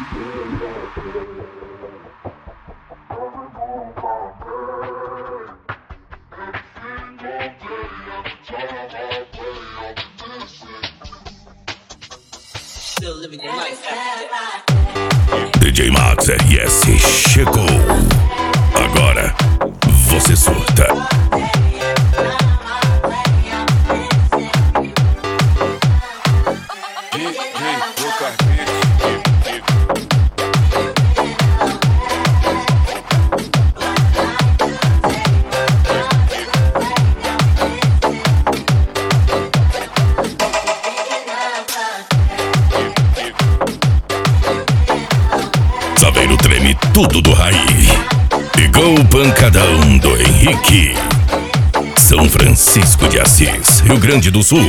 DJ Max RS chegou. Agora você surta. Saveiro treme tudo do Raí. Pegou o pancadão do Henrique. São Francisco de Assis, Rio Grande do Sul.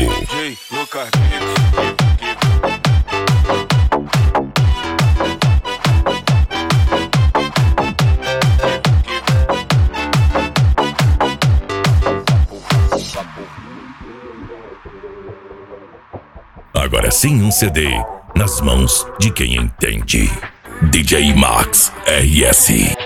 Agora sim um CD nas mãos de quem entende. DJ Max RS.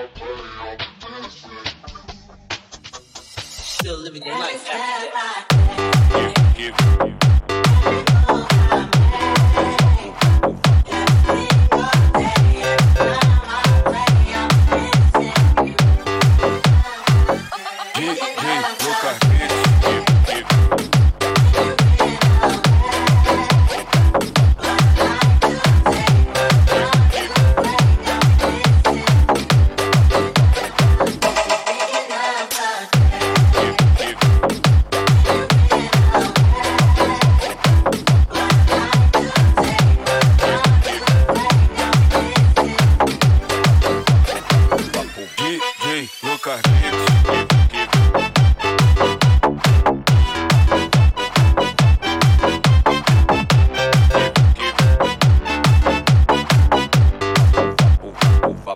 DJ Lucas.